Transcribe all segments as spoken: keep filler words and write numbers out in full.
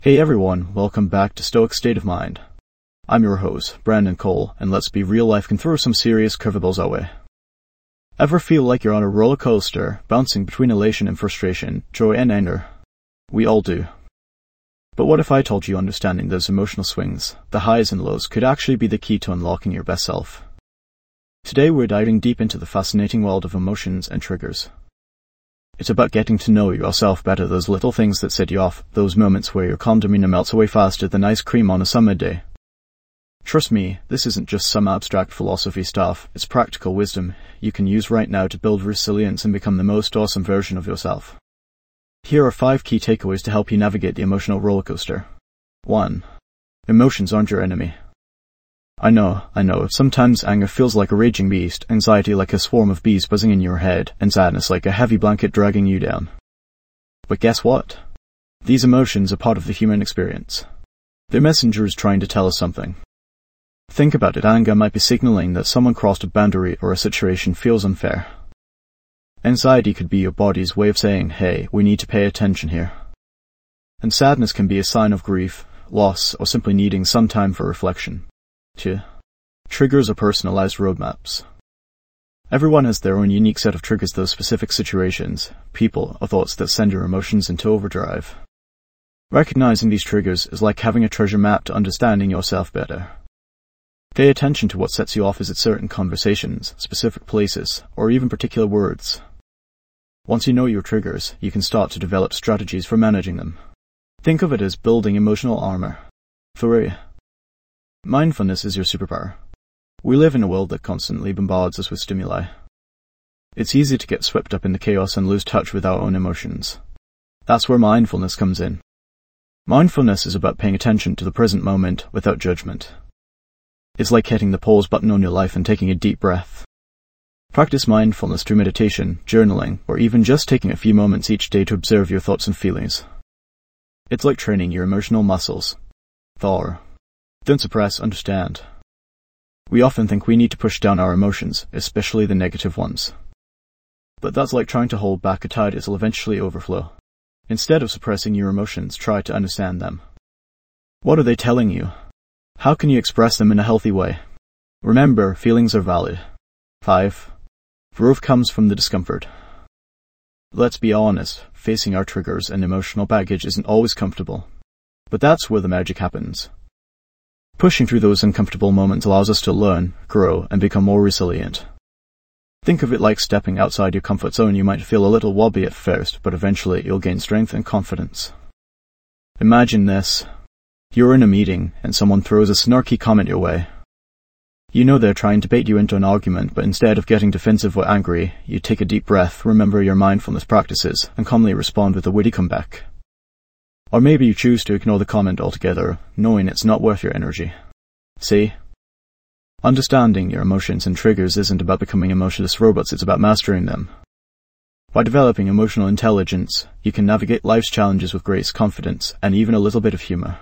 Hey everyone, welcome back to Stoic State of Mind. I'm your host, Brandon Cole, and let's be real, life can throw some serious curveballs our way. Ever feel like you're on a roller coaster, bouncing between elation and frustration, joy and anger? We all do. But what if I told you understanding those emotional swings, the highs and lows, could actually be the key to unlocking your best self? Today we're diving deep into the fascinating world of emotions and triggers. It's about getting to know yourself better, those little things that set you off, those moments where your calm demeanor melts away faster than ice cream on a summer day. Trust me, this isn't just some abstract philosophy stuff, it's practical wisdom you can use right now to build resilience and become the most awesome version of yourself. Here are five key takeaways to help you navigate the emotional roller coaster. one. Emotions aren't your enemy. I know, I know, sometimes anger feels like a raging beast, anxiety like a swarm of bees buzzing in your head, and sadness like a heavy blanket dragging you down. But guess what? These emotions are part of the human experience. They're messengers trying to tell us something. Think about it, anger might be signaling that someone crossed a boundary or a situation feels unfair. Anxiety could be your body's way of saying, hey, we need to pay attention here. And sadness can be a sign of grief, loss, or simply needing some time for reflection. two. Triggers are personalized roadmaps. Everyone has their own unique set of triggers, those specific situations, people, or thoughts that send your emotions into overdrive. Recognizing these triggers is like having a treasure map to understanding yourself better. Pay attention to what sets you off. Is it certain conversations, specific places, or even particular words? Once you know your triggers, you can start to develop strategies for managing them. Think of it as building emotional armor. three. Mindfulness is your superpower. We live in a world that constantly bombards us with stimuli. It's easy to get swept up in the chaos and lose touch with our own emotions. That's where mindfulness comes in. Mindfulness is about paying attention to the present moment without judgment. It's like hitting the pause button on your life and taking a deep breath. Practice mindfulness through meditation, journaling, or even just taking a few moments each day to observe your thoughts and feelings. It's like training your emotional muscles. four. Don't suppress, understand. We often think we need to push down our emotions, especially the negative ones. But that's like trying to hold back a tide. It'll eventually overflow. Instead of suppressing your emotions, try to understand them. What are they telling you? How can you express them in a healthy way? Remember, feelings are valid. five. Growth comes from the discomfort. Let's be honest, facing our triggers and emotional baggage isn't always comfortable. But that's where the magic happens. Pushing through those uncomfortable moments allows us to learn, grow, and become more resilient. Think of it like stepping outside your comfort zone. You might feel a little wobbly at first, but eventually you'll gain strength and confidence. Imagine this. You're in a meeting, and someone throws a snarky comment your way. You know they're trying to bait you into an argument, but instead of getting defensive or angry, you take a deep breath, remember your mindfulness practices, and calmly respond with a witty comeback. Or maybe you choose to ignore the comment altogether, knowing it's not worth your energy. See? Understanding your emotions and triggers isn't about becoming emotionless robots, it's about mastering them. By developing emotional intelligence, you can navigate life's challenges with grace, confidence, and even a little bit of humor.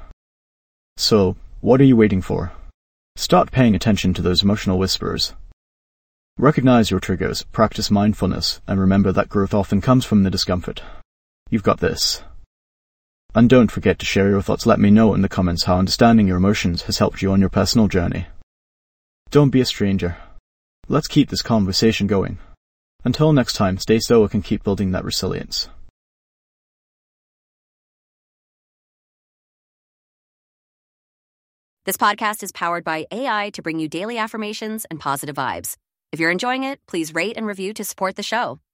So, what are you waiting for? Start paying attention to those emotional whispers. Recognize your triggers, practice mindfulness, and remember that growth often comes from the discomfort. You've got this. And don't forget to share your thoughts. Let me know in the comments how understanding your emotions has helped you on your personal journey. Don't be a stranger. Let's keep this conversation going. Until next time, stay stoic and keep building that resilience. This podcast is powered by A I to bring you daily affirmations and positive vibes. If you're enjoying it, please rate and review to support the show.